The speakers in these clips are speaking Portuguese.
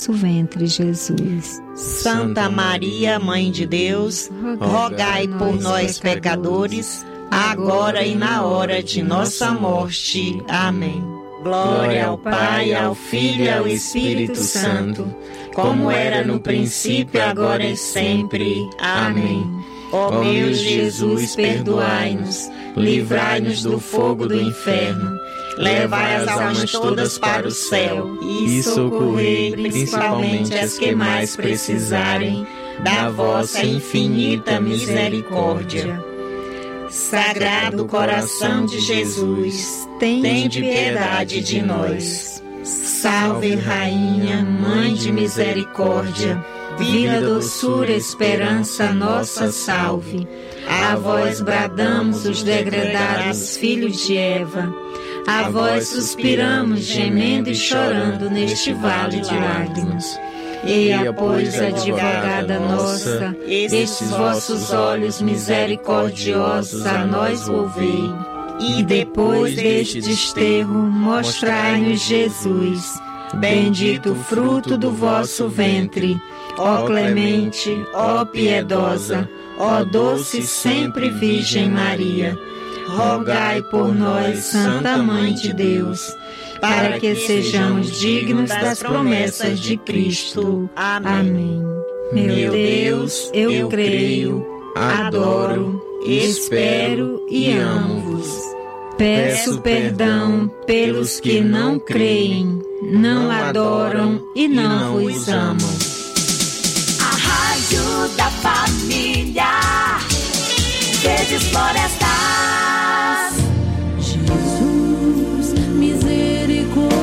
ventre, Jesus. Santa Maria, Mãe de Deus, rogai por nós, pecadores, agora e na hora de nossa morte. Amém. Glória ao Pai, ao Filho e ao Espírito Santo, como era no princípio, agora e sempre. Amém. Ó meu Jesus, perdoai-nos, livrai-nos do fogo do inferno, levai as almas todas para o céu e socorrei principalmente as que mais precisarem da vossa infinita misericórdia. Sagrado coração de Jesus, tende piedade de nós. Salve, Rainha, Mãe de misericórdia, vida, doçura, esperança, nossa salve. A vós bradamos os degredados filhos de Eva, a vós suspiramos, gemendo e chorando neste vale de lágrimas. Eia, pois, advogada nossa, estes vossos olhos misericordiosos a nós volvei, e depois deste desterro mostrai-nos Jesus, bendito o fruto do vosso ventre, ó clemente, ó piedosa, ó doce sempre Virgem Maria. Rogai por nós, Santa Mãe de Deus, para que sejamos dignos das promessas de Cristo. Amém. Meu Deus, eu creio, adoro, espero e amo-vos. Peço perdão pelos que não creem, não adoram e não vos amam. A Rádio da Família, Verdes Florestas. Jesus, misericordioso,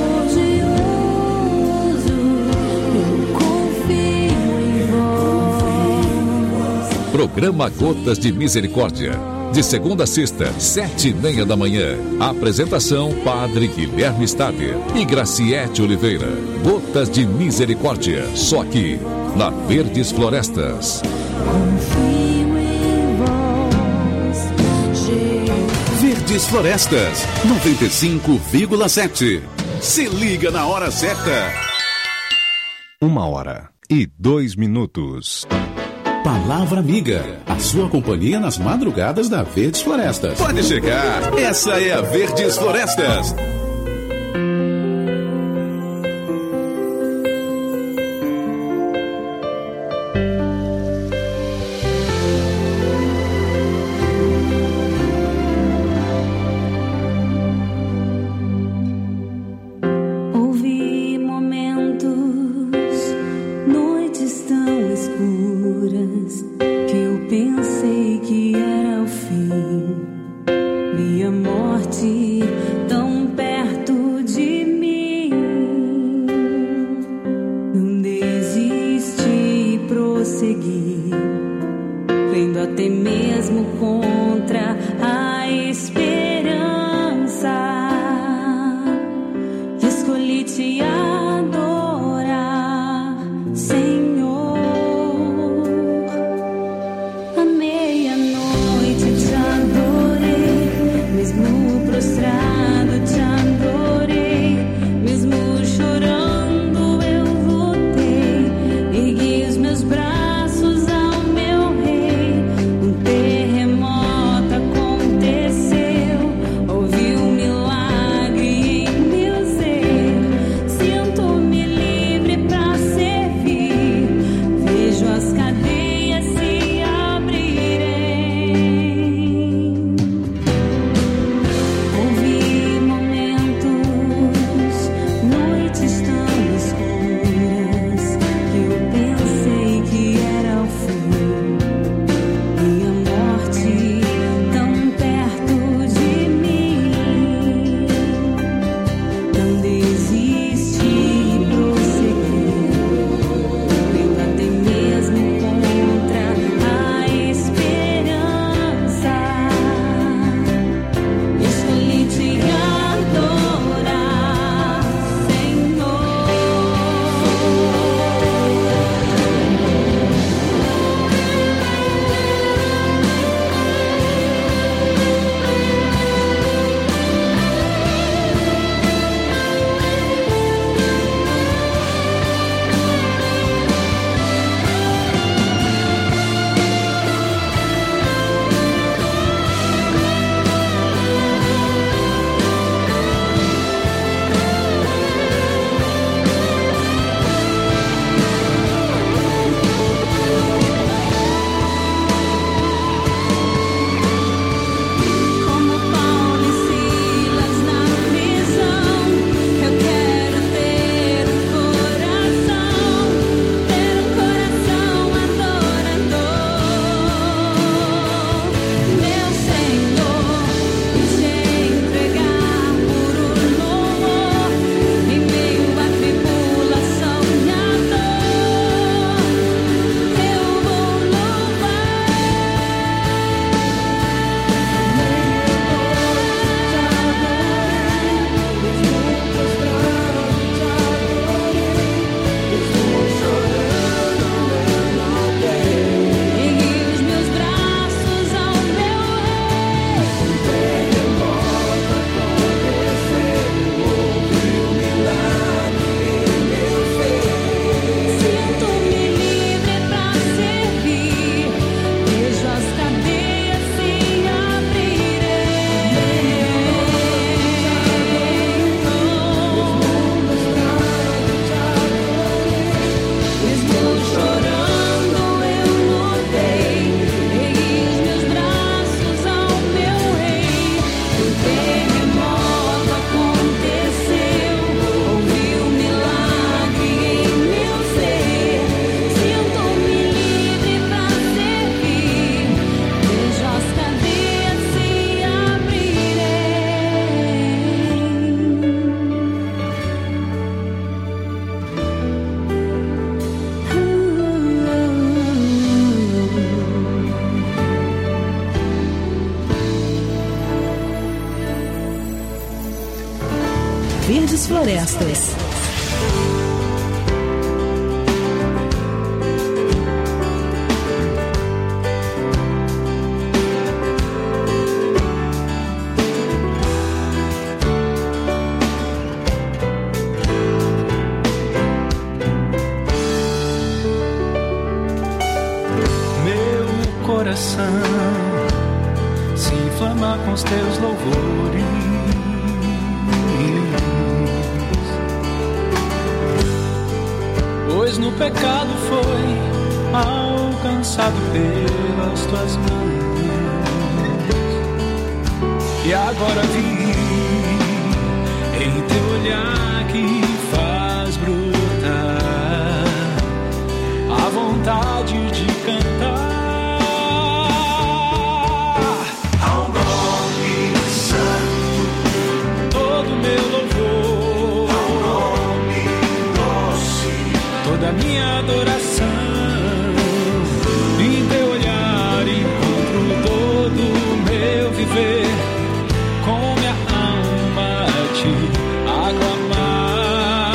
eu confio em vós. Programa Gotas de Misericórdia, de segunda a sexta, 7:30 da manhã. Apresentação: Padre Guilherme Stader e Graciete Oliveira. Gotas de Misericórdia, só aqui, na Verdes Florestas. Confio em vós, Jesus. Verdes Florestas, 95,7. Se liga na hora certa. 1h02. Palavra Amiga, a sua companhia nas madrugadas da Verdes Florestas. Pode chegar, essa é a Verdes Florestas. Meus braços ao Verdes Florestas. Se inflama com os teus louvores, pois no pecado foi alcançado pelas tuas mãos, e agora vi em teu olhar que faz brotar a vontade de cantar. Da minha adoração, em teu olhar encontro todo o meu viver, com minha alma a te aclamar.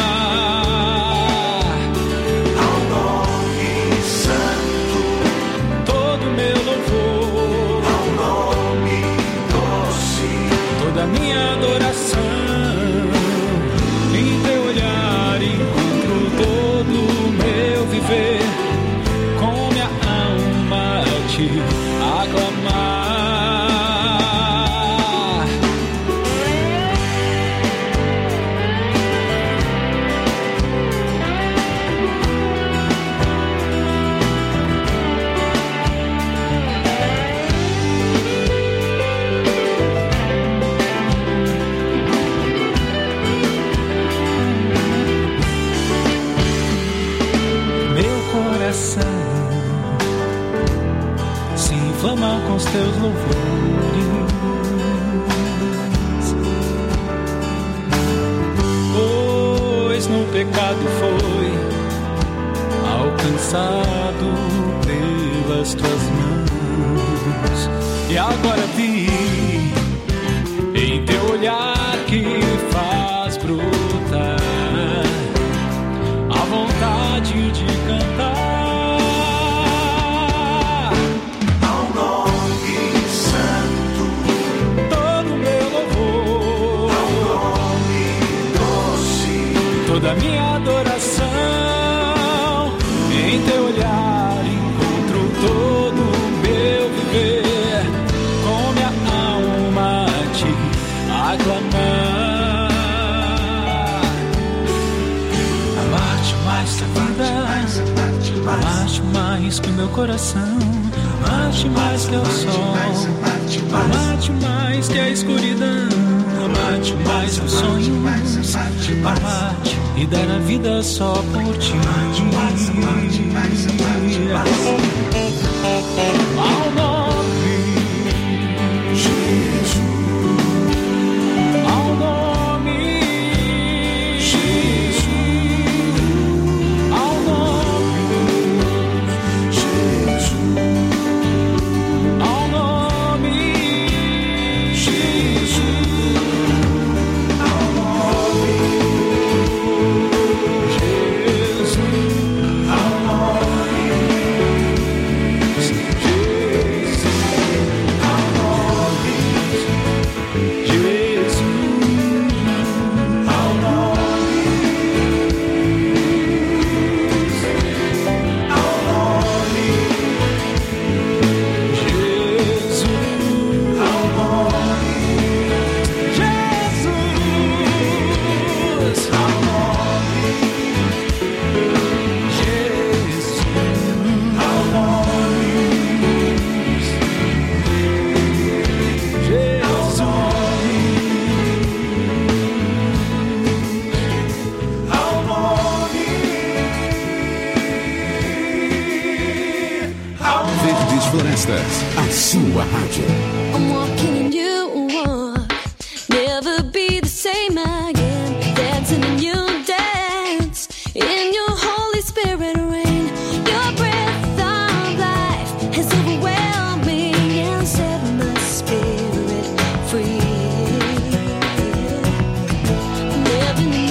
Ao nome santo, todo meu louvor, ao nome doce, toda minha adoração, em teu olhar encontro todo meu viver, com minha alma a te aclamar. Se inflama com os teus louvores, pois no pecado foi alcançado pelas tuas mãos, e agora vi em teu olhar que faz brotar a vontade de cantar. Toda minha adoração, em teu olhar encontro todo o meu viver, com minha alma a te aclamar. Amar-te mais que a vida, amar-te mais que o meu coração, amar-te mais que o sol, amar-te mais que a escuridão, amar-te mais que os sonhos, amar-te e dar a vida só por ti. Ao nome Jesus, ao nome Jesus, ao nome Jesus, ao nome Jesus. Florestas, a sua rádio. I'm walking in new one, never be the same again. Dancing in you dance, in your Holy Spirit reign. Your breath of life has overwhelmed me and set my spirit free. Never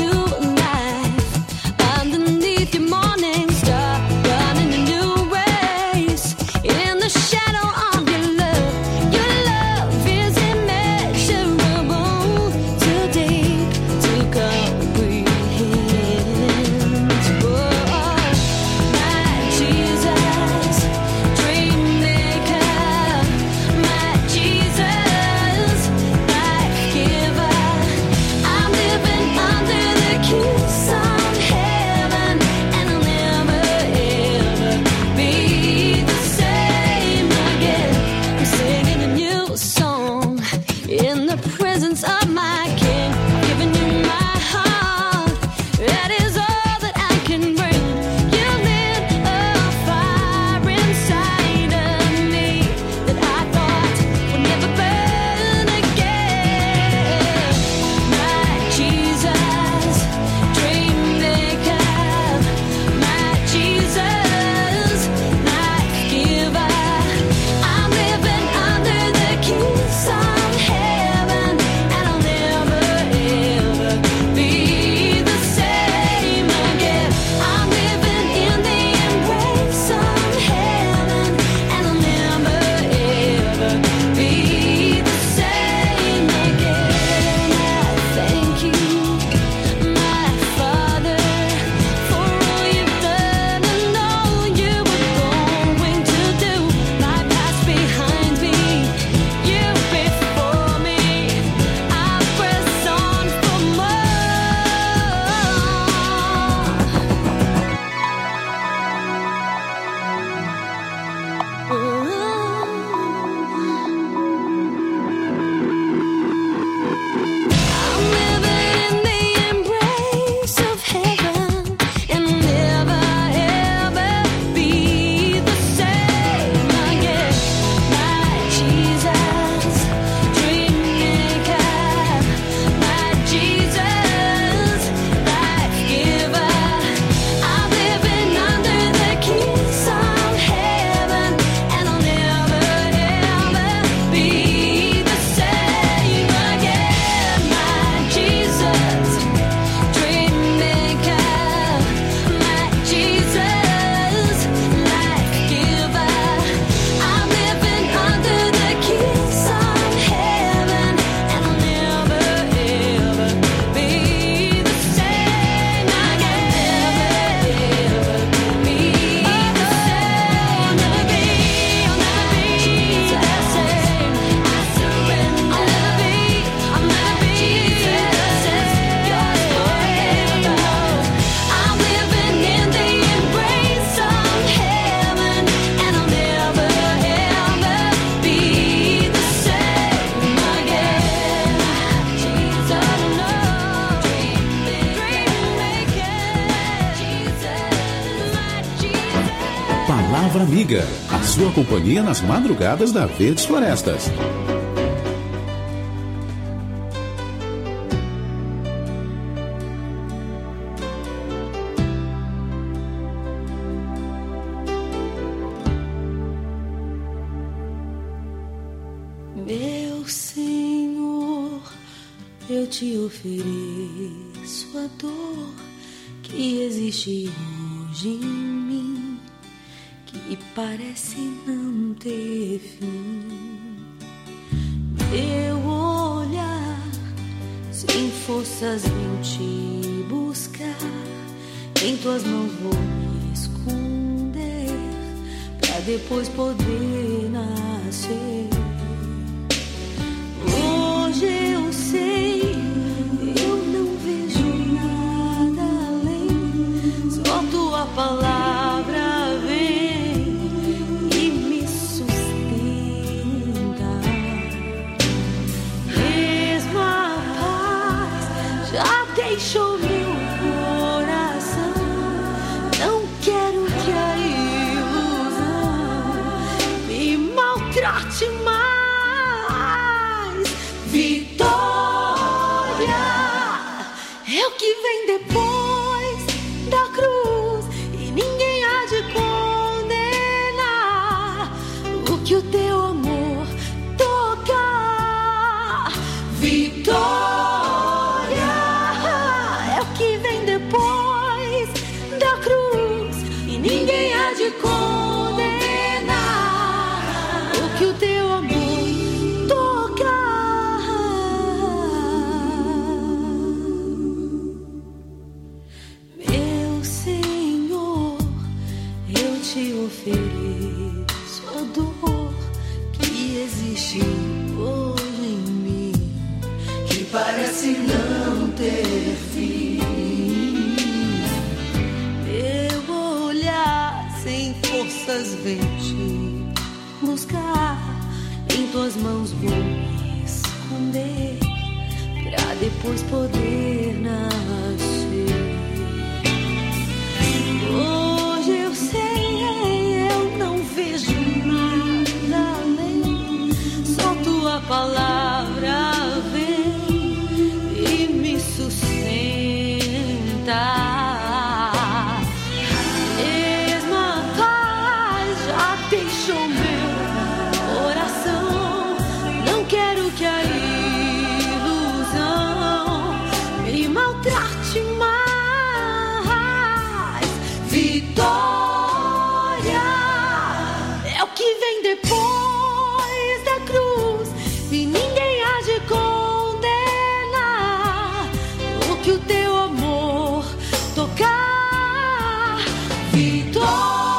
Palavra Amiga, a sua companhia nas madrugadas da Verdes Florestas. Meu Senhor, eu te ofereço a dor que existe hoje em mim, que parece não ter fim. Meu olhar sem forças vem te buscar, em tuas mãos vou me esconder, pra depois poder nascer. Hoje eu sei, eu não vejo nada além, só tua palavra vem e me sustenta. Mesmo a paz já deixou meu coração, não quero que a ilusão me maltrate mais. Vitória é o que vem depois da cruz, e ninguém há de condenar o que o teu amor tocar. Vitória é o que vem depois da cruz, e ninguém há de condenar o que o teu amor tocar. Ofereço a dor que existe hoje em mim, que parece não ter fim. Meu olhar sem forças vem te buscar, em tuas mãos vou me esconder, pra depois poder nascer. Hoje eu sei, eu não vejo nada além, só tua palavra vem e me sustenta. Mesmo a paz já deixou meu coração, não quero que a ilusão me maltrate mais. Vitória é o que vem depois da cruz, e ninguém há de condenar o que o teu amor tocar. Vitória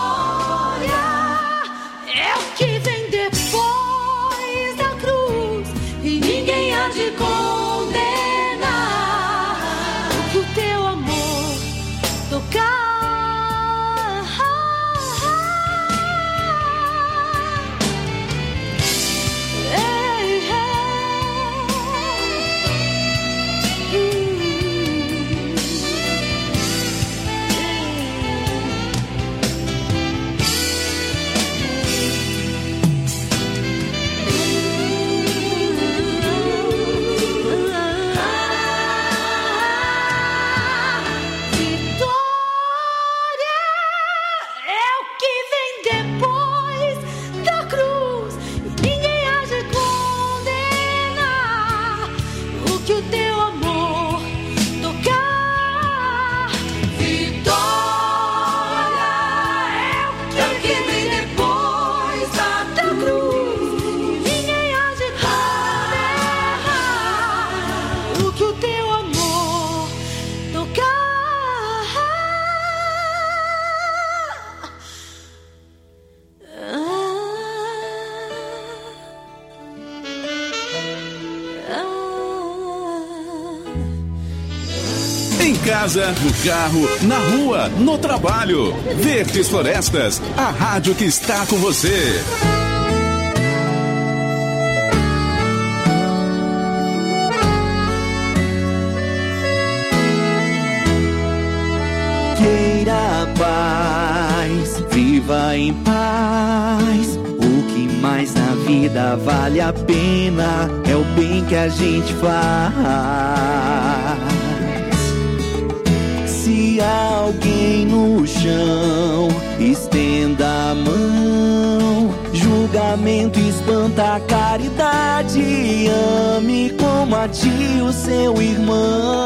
é o que vem depois da cruz, e ninguém há de condenar o que o teu amor tocar. Em casa, no carro, na rua, no trabalho. Verdes Florestas, a rádio que está com você. Queira a paz, viva viva em paz. O que mais na vida vale a pena é o bem que a gente faz. Se alguém no chão, estenda a mão. Julgamento espanta a caridade. Ame como a ti o seu irmão.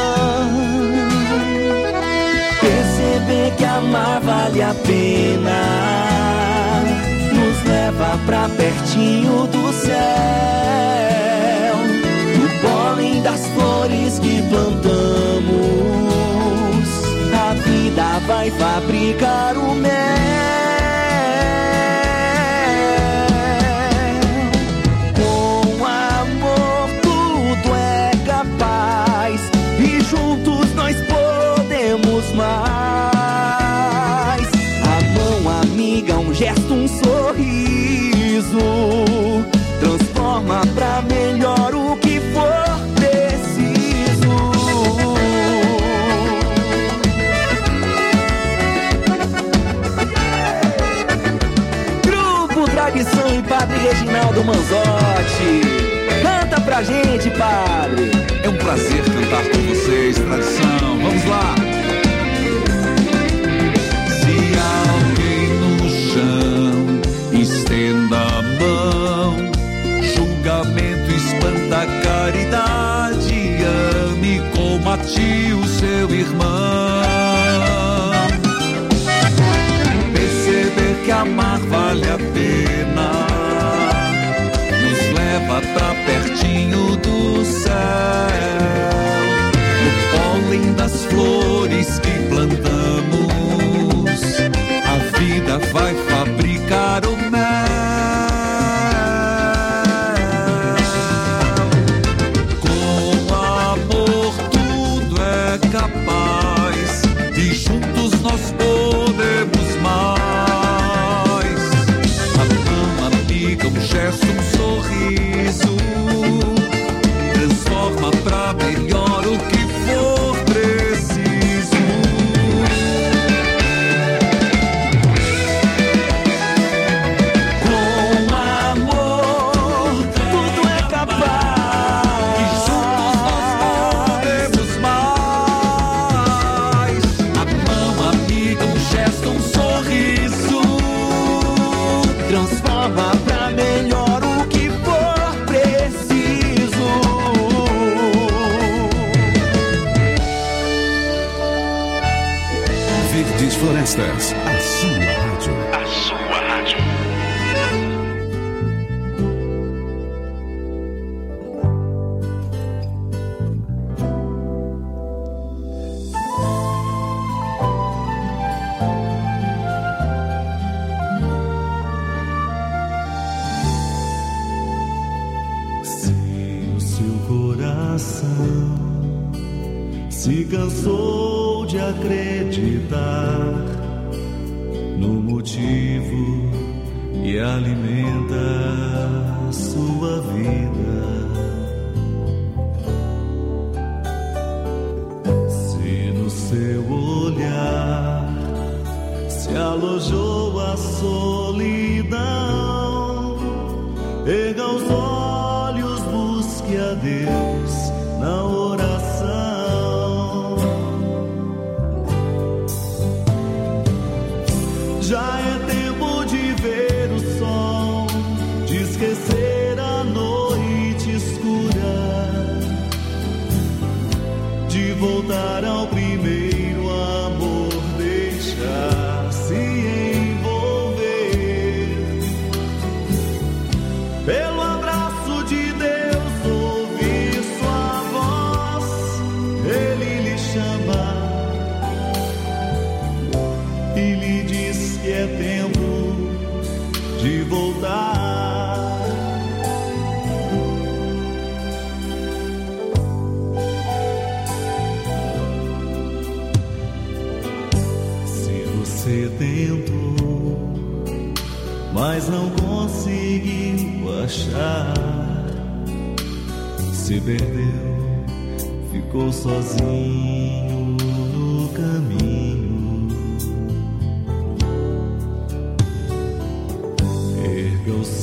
Perceber que amar vale a pena nos leva pra pertinho do céu, do pólen das flores que plantamos. A vida vai fabricar o mel. Com amor tudo é capaz e juntos nós podemos mais. A mão amiga, um gesto, um sorriso transforma pra melhor o que for preciso. Grupo Tradição e Padre Reginaldo Manzotti. Canta pra gente, padre. É um prazer cantar com vocês, Tradição. Vamos lá. Se alguém no chão, estenda a mão. Julgamento espanta a caridade. Ame como a ti o seu irmão. Perceber que amar vale a pena nos leva pra pertinho do céu, no pólen das flores que plantamos. A vida vai fabricar o mel. Com amor tudo é capaz e juntos nós podemos mais. A mão amiga, um gesto, um sorriso transforma pra melhor o que for preciso. Com amor tudo é capaz e juntos nós podemos mais. A mão amiga, um gesto, um sorriso transforma pra melhor o que for preciso. Verdes Florestas, a sua rádio. A sua rádio. Se o seu coração se cansou de acreditar no motivo e alimenta a sua vida, se no seu olhar se alojou a solidão, erga os olhos, busque a Deus na oração. Já é tempo de ver o sol, de esquecer a noite escura, de voltar ao primeiro amor, deixar-se envolver pelo abraço de Deus, ouvir sua voz, Ele lhe chama e lhe diz que é tempo de voltar. Se você tentou, mas não conseguiu achar, se perdeu, ficou sozinho no caminho.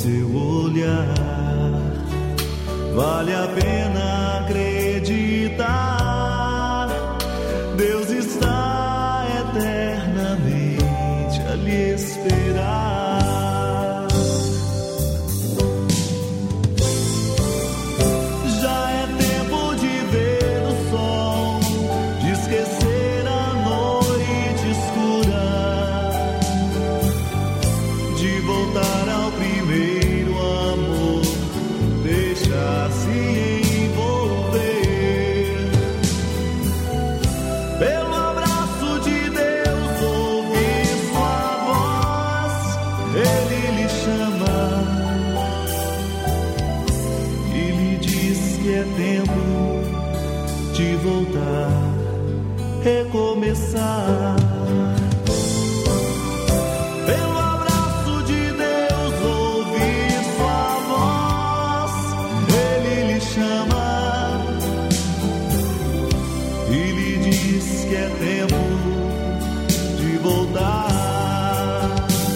seu olhar. Vale a pena acreditar, Deus está eternamente a lhe esperar. Já é tempo de ver o sol, de esquecer a noite escura, de voltar ao primeiro amor, deixar-se envolver pelo abraço de Deus, ouvir sua voz, Ele lhe chama e lhe diz que é tempo de voltar, recomeçar. Pelo abraço de Deus, ouvir sua voz, Ele lhe chama e lhe diz que é tempo de voltar.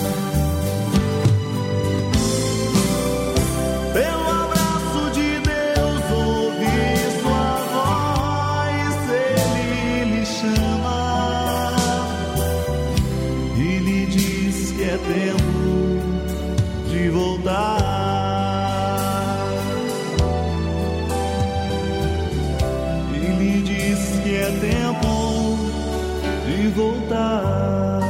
Pelo abraço de Deus, ouvir sua voz, Ele lhe chama e lhe diz que é tempo de voltar. E lhe diz que é tempo de voltar.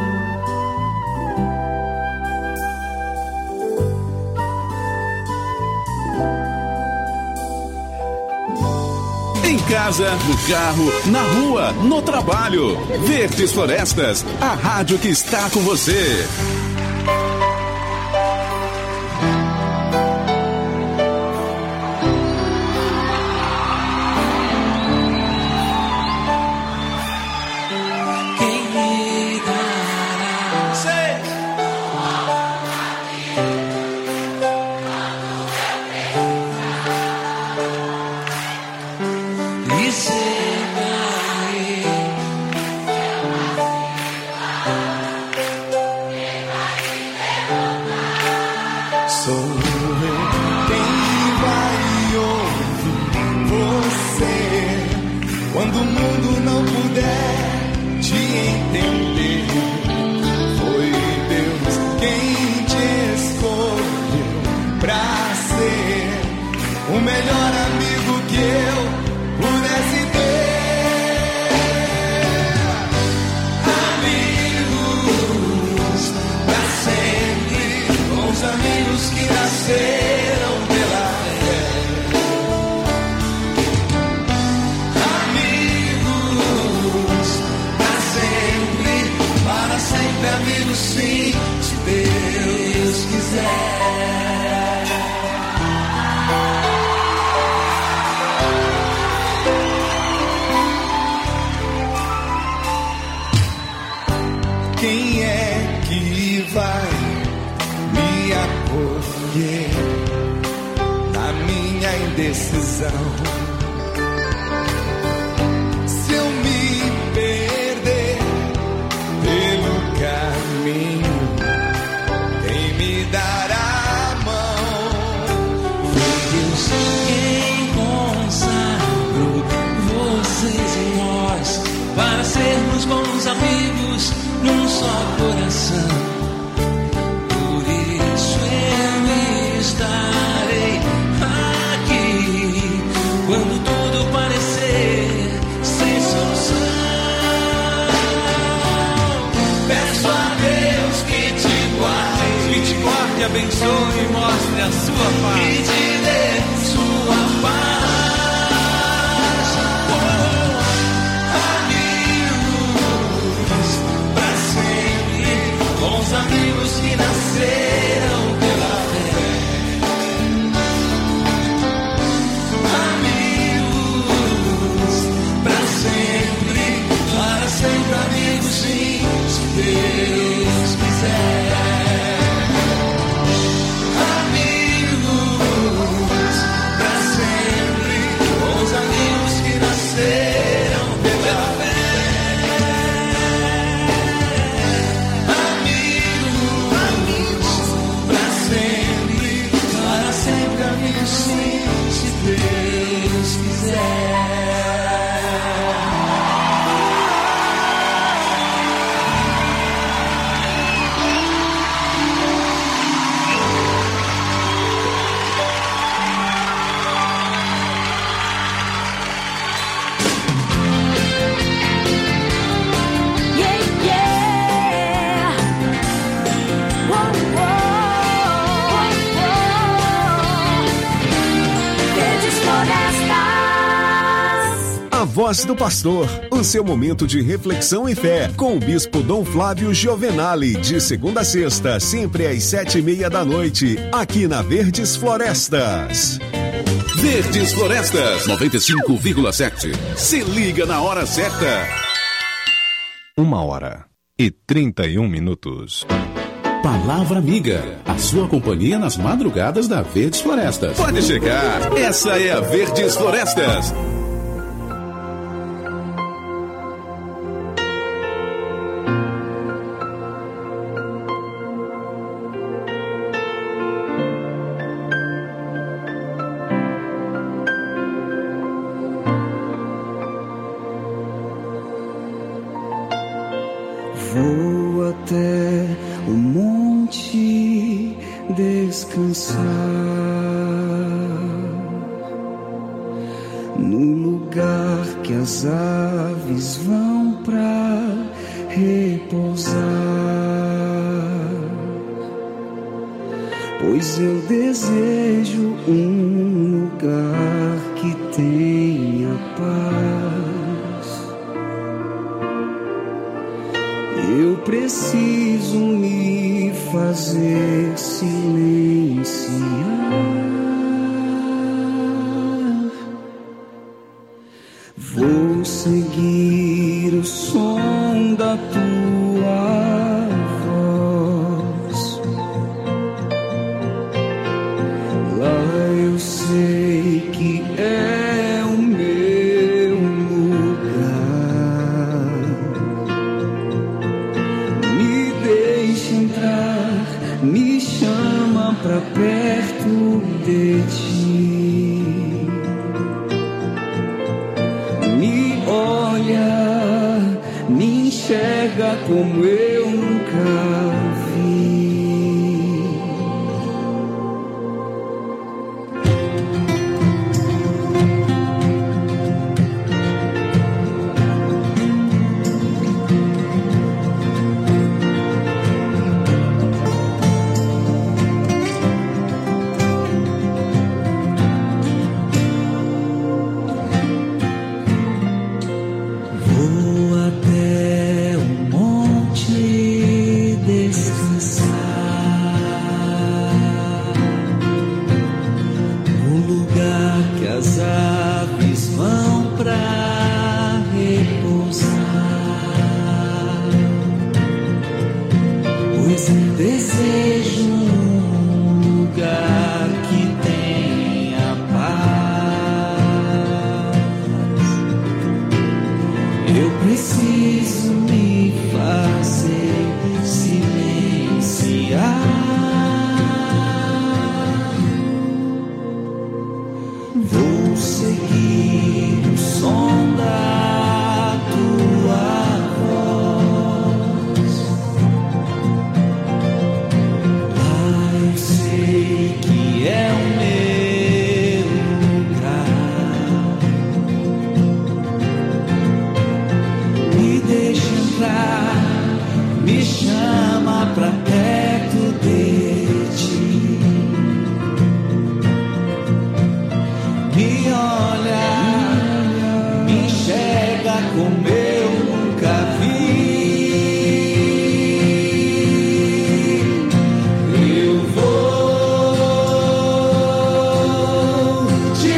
Em casa, no carro, na rua, no trabalho. Verdes Florestas, a rádio que está com você. Quem me dará? E Sou eu quem vai ouvir você quando o mundo não puder te entender. Foi Deus quem te escolheu pra ser o melhor amigo que eu pudesse ter. Amigos pra sempre, bons amigos que nasceram pela fé. Amigos pra sempre, para sempre amigos sim, se Deus quiser. Quem é que vai me acolher na minha indecisão? Se eu me perder pelo caminho, quem me dará a mão? Foi Deus quem consagrou vocês e nós para sermos bons amigos num só coração. Por isso eu estarei aqui quando tudo parecer sem solução. Peço a Deus que te guarde, abençoe e mostre a sua paz. Que te dê sua paz. Bons amigos que nasceram pela fé. Amigos pra sempre, para sempre amigos sim, se Deus quiser. Amigos pra sempre, bons amigos que nasceram pela fé. Pra sempre, Voz do Pastor, o seu momento de reflexão e fé, com o Bispo Dom Flávio Giovenali, de segunda a sexta, sempre às 7:30 da noite, aqui na Verdes Florestas. Verdes Florestas 95,7. Se liga na hora certa. 1h31. Palavra Amiga, a sua companhia nas madrugadas da Verdes Florestas. Pode chegar, essa é a Verdes Florestas. Vou até o monte descansar, no lugar que as aves vão pra repousar, pois eu desejo um lugar que tenha paz. Eu preciso me fazer silenciar. Vou seguir o som da tua voz. Lá eu sei que é o meu lugar. Me deixa entrar, me chama pra perto de ti. Me olha, me enxerga como eu nunca vi. Vou até o monte descansar, no lugar que as aves vão pra repousar, pois eu desejo um lugar que tenha paz. Eu preciso me fazer silenciar. Vou seguir o som da tua voz. Lá eu sei que é o meu lugar. Me deixa entrar, me chama pra perto de ti. Me olha, me enxerga como eu nunca vi. Eu vou te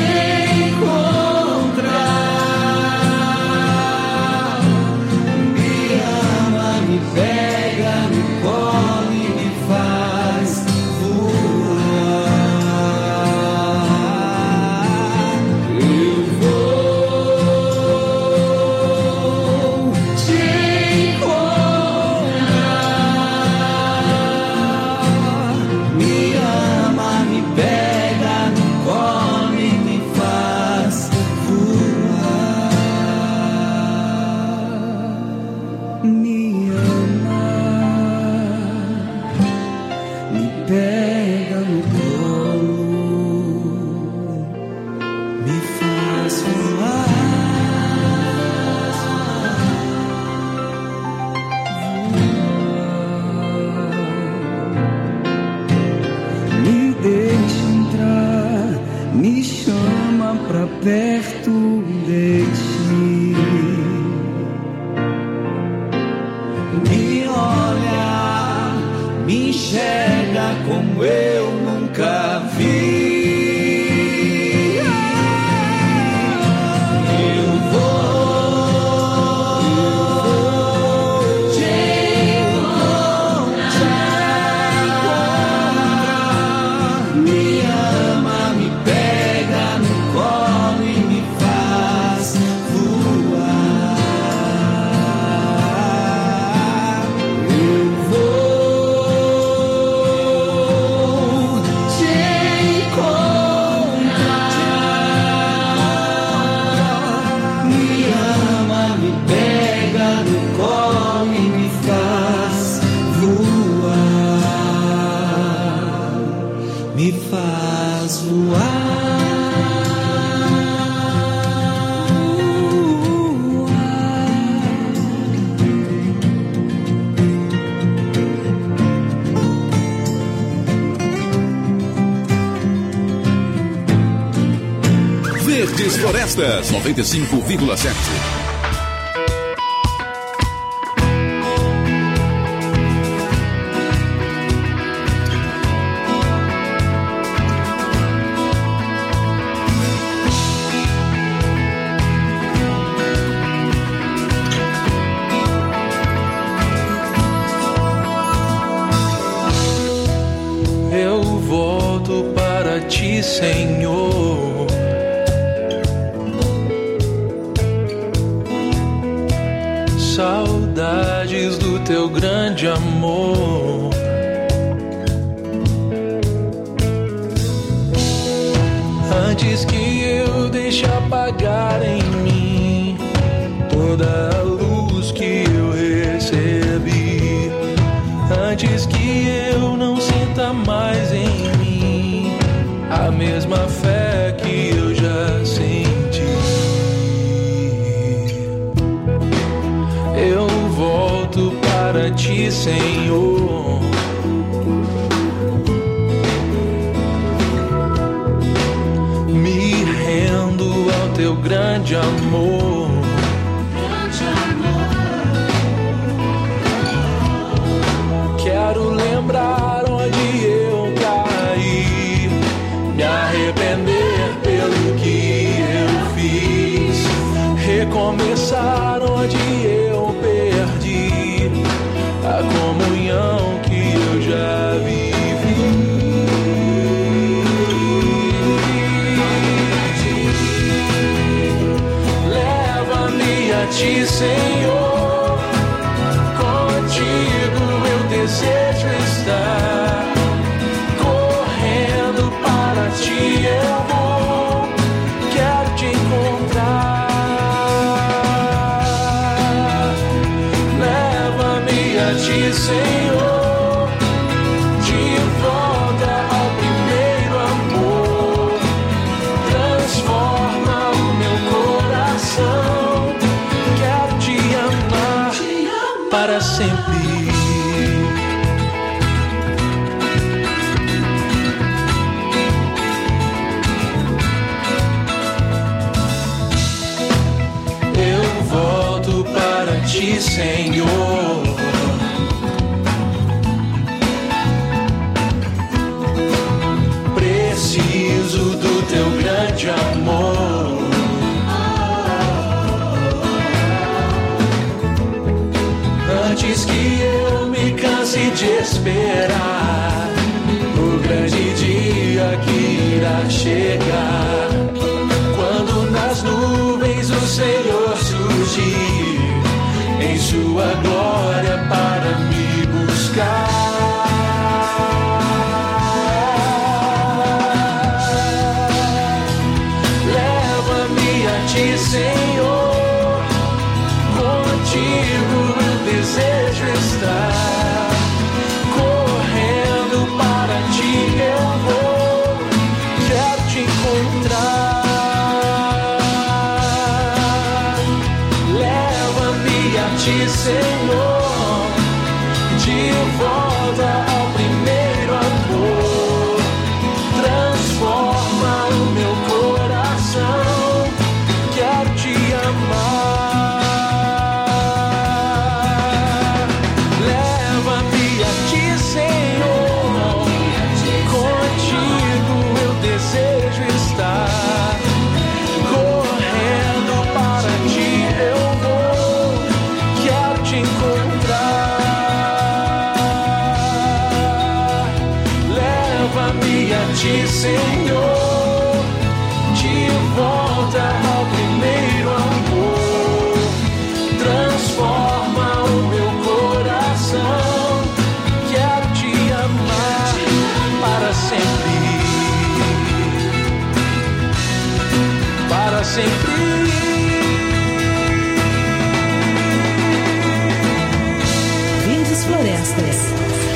encontrar. Me ama, me pega no colo e me faz voar. Eu vou te encontrar. Me ama, me pega no colo e me faz voar. Me ama, me pega no colo, me faz voar. Me deixa entrar, me chama pra perto de ti. como eu nunca vi. Florestas 95,7. Eu volto para ti, Senhor. Saudades do teu grande amor. Antes que eu deixe apagar em mim toda a luz que eu recebi, antes que eu não sinta mais em mim a mesma fé que eu já senti. Eu volto para ti, Senhor. Me rendo ao teu grande amor. Quero lembrar onde eu caí, me arrepender pelo que eu fiz, recomeçar onde eu perdi a comunhão que eu já vivi. Leva-me a ti, Senhor, contigo eu desejo estar, correndo para ti eu vou, quero te encontrar. Leva-me a ti, Senhor, de volta ao primeiro amor, transforma o meu coração, quero te amar para sempre. Eu volto para ti, Senhor. Preciso do teu grande amor. Antes que eu me canse de esperar o grande dia que irá chegar, quando nas nuvens o Senhor surgir em sua glória para me buscar. Leva-me a ti, Senhor, contigo eu desejo estar, correndo para ti eu vou, quero te encontrar. quero-te, Senhor, de volta ao primeiro amor. Transforma o meu coração. Quero te amar para sempre. Para sempre. Verdes Florestas.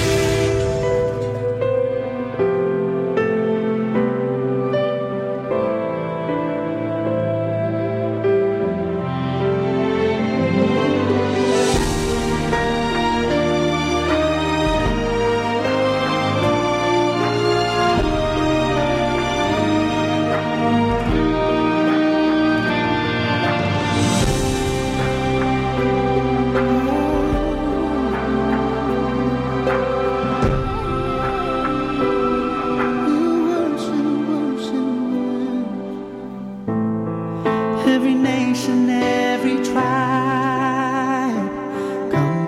Every nation, every tribe come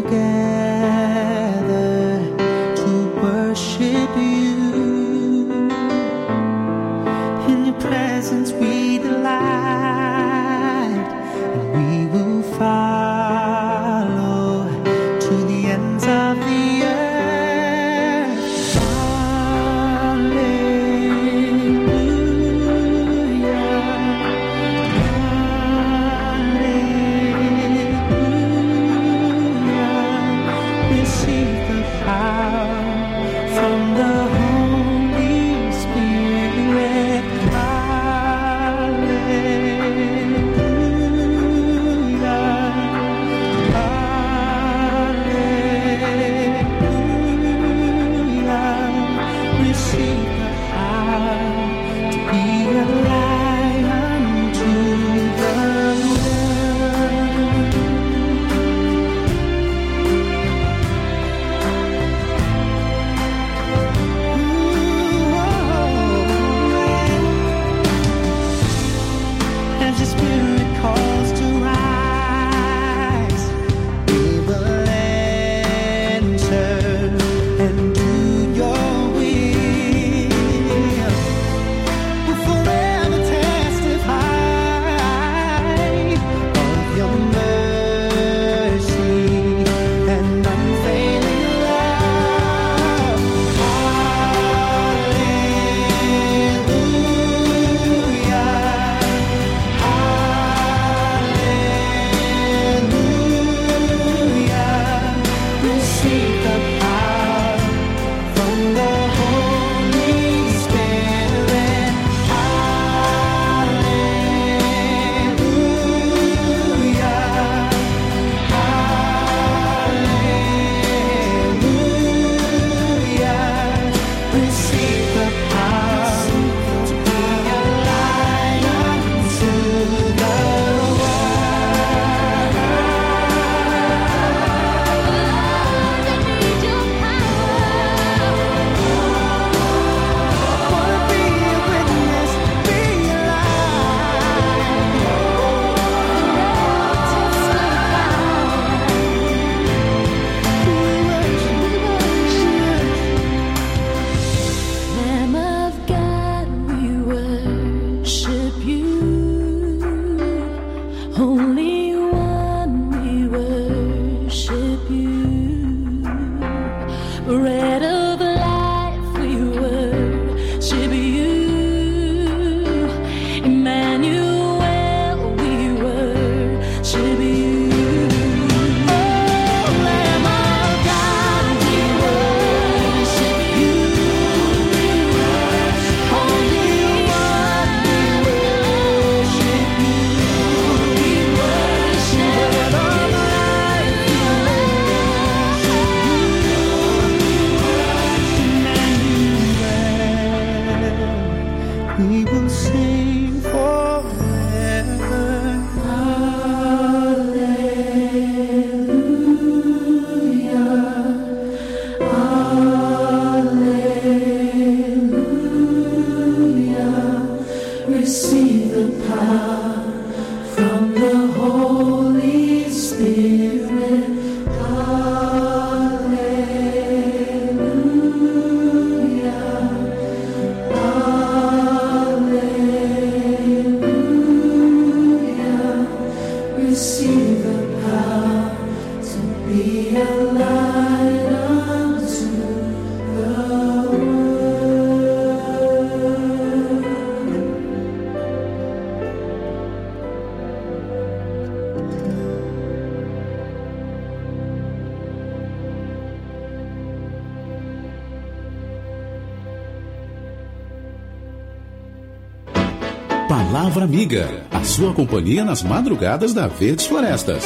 together to worship you. In your presence we delight, and we will follow to the ends of the earth. Palavra Amiga, a sua companhia nas madrugadas da Verdes Florestas.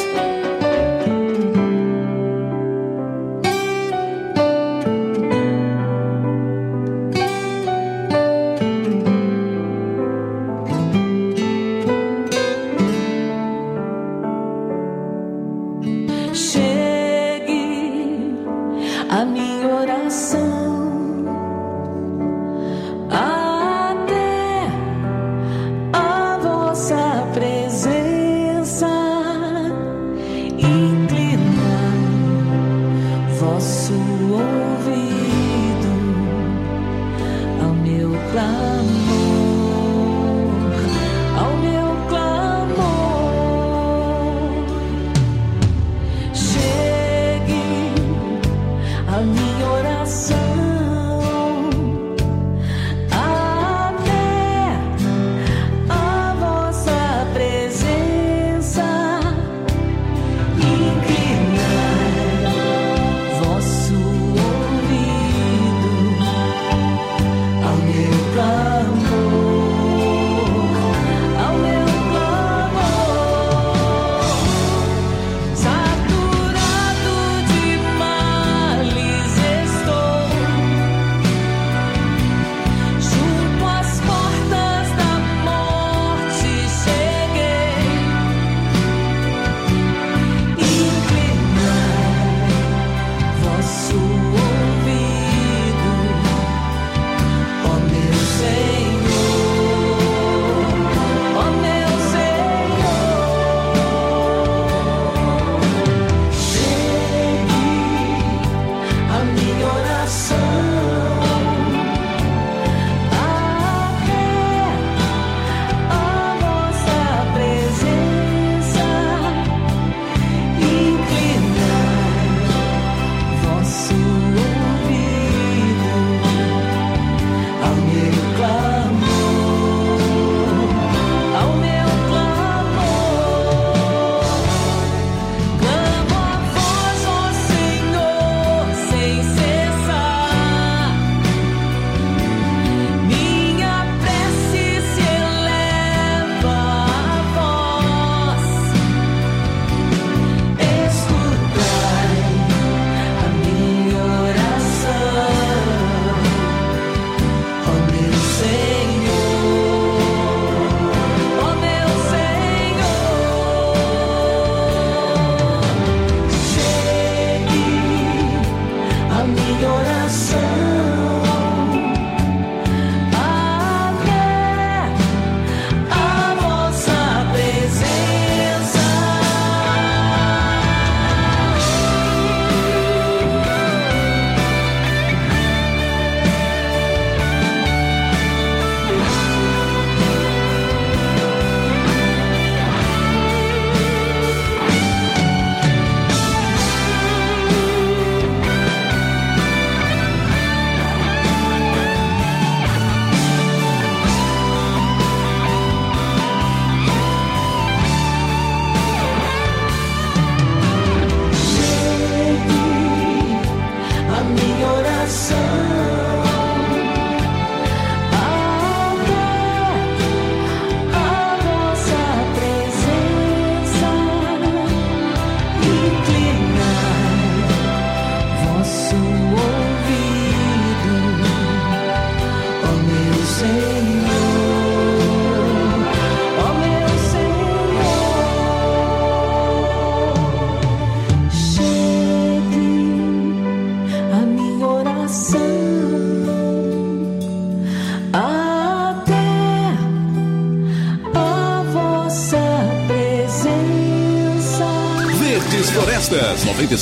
Florestas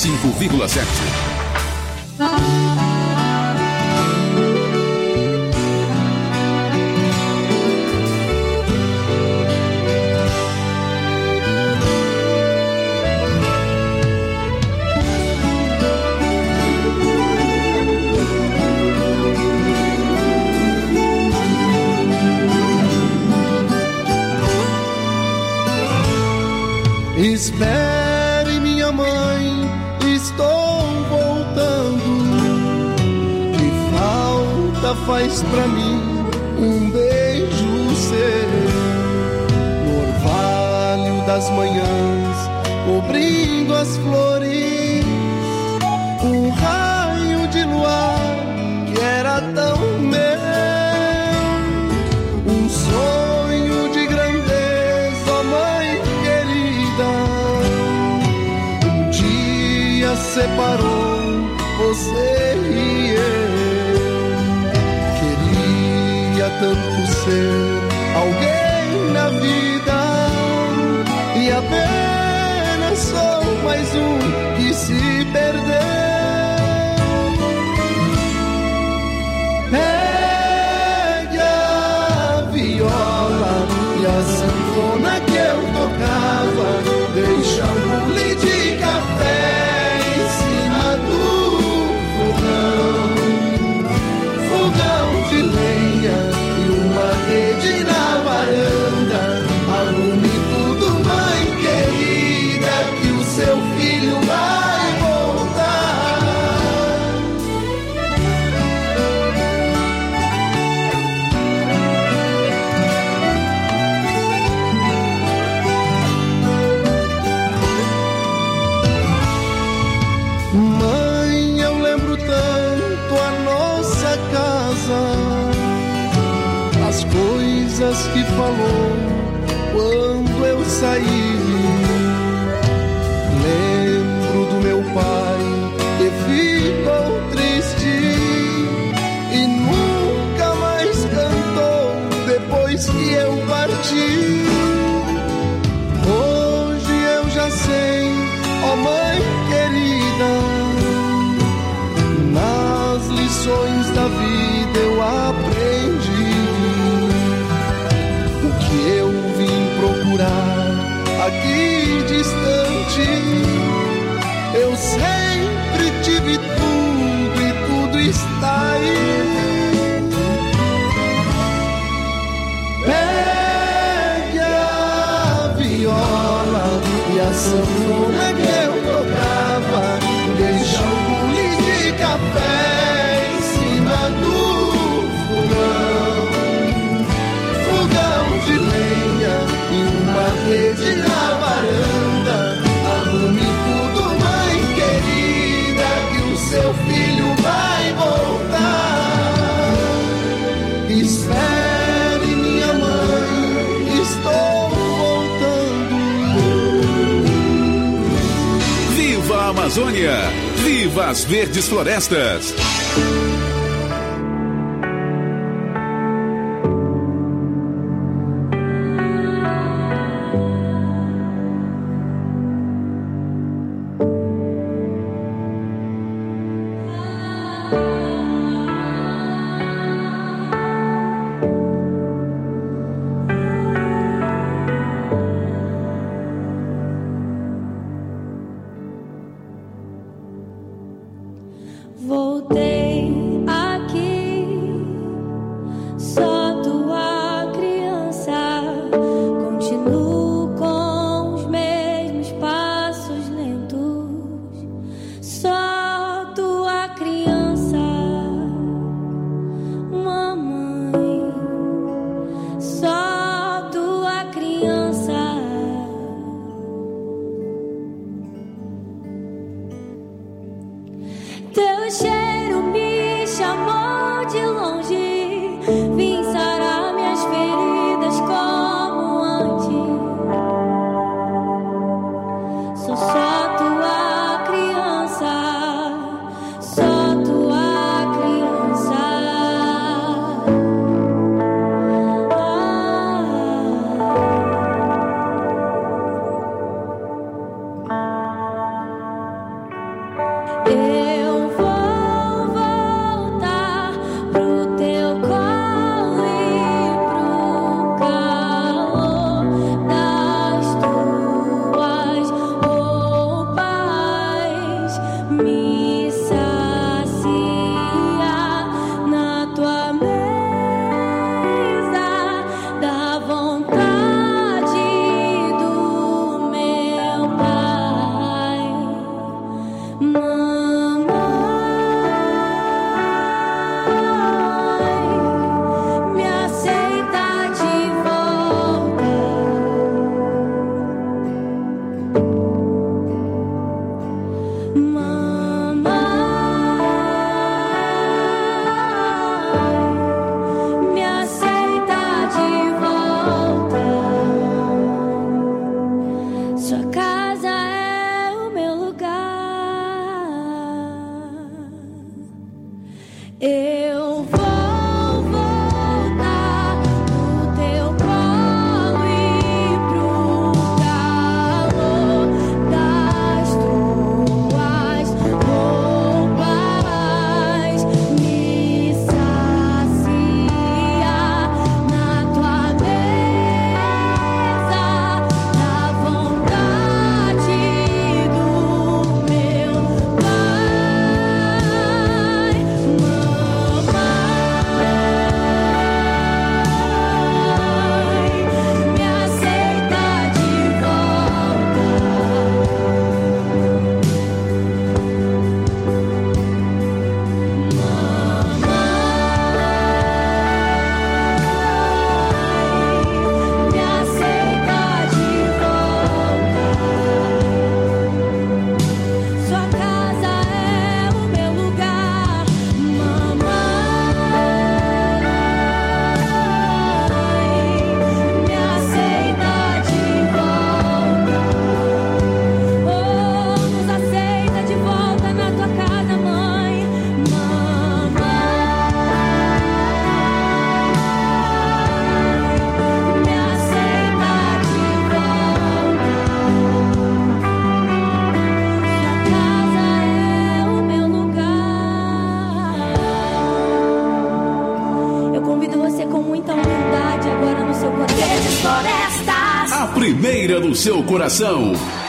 95,7. Espere, minha mãe, estou voltando. Que falta faz pra mim um beijo seu. das manhãs, cobrindo as flores, um raio de luar que era tão meu, um sonho de grandeza, ó mãe querida, um dia separou você e eu. Queria tanto ser alguém na vida e apenas sou mais um que se perdeu. Pegue a viola e a sanfona que eu tocava, deixa um bule de café em cima do fogão de lenha e uma rede na varanda. Arrume tudo, mãe querida, que o seu filho vai voltar. Mãe, eu lembro tanto a nossa casa, as coisas que falou quando eu saí. Lembro do meu pai que ficou triste e nunca mais cantou depois que eu parti. Hoje eu já sei, ó mãe querida, nas lições da vida eu aprendi o que eu vim procurar aqui distante. Eu sempre tive tudo e tudo está aí. Pegue a viola e a sanfona que eu tocava, deixa um bule de café em cima do fogão de lenha e uma rede na varanda. Arrume tudo, mãe querida, que o seu filho vai voltar. Espere, minha mãe, estou voltando. Viva a Amazônia! Viva as verdes florestas! Voltei aqui, só tua criança. Continuo com os mesmos passos lentos. Só tua criança, mamãe. Só tua criança. Teu cheiro Eu vou voltar no teu colo e pro calor das tuas roupas, me saciar na tua mesa, da vontade do meu Pai. Me aceita de me aceita de volta. Sua casa é o meu lugar, mamãe. Me aceita de volta. Oh, nos aceita de volta na tua casa, mãe. Me aceita de volta. Sua casa é o meu lugar. Eu convido você com muita humildade agora no seu coração. Verdes Florestas. A primeira do seu coração.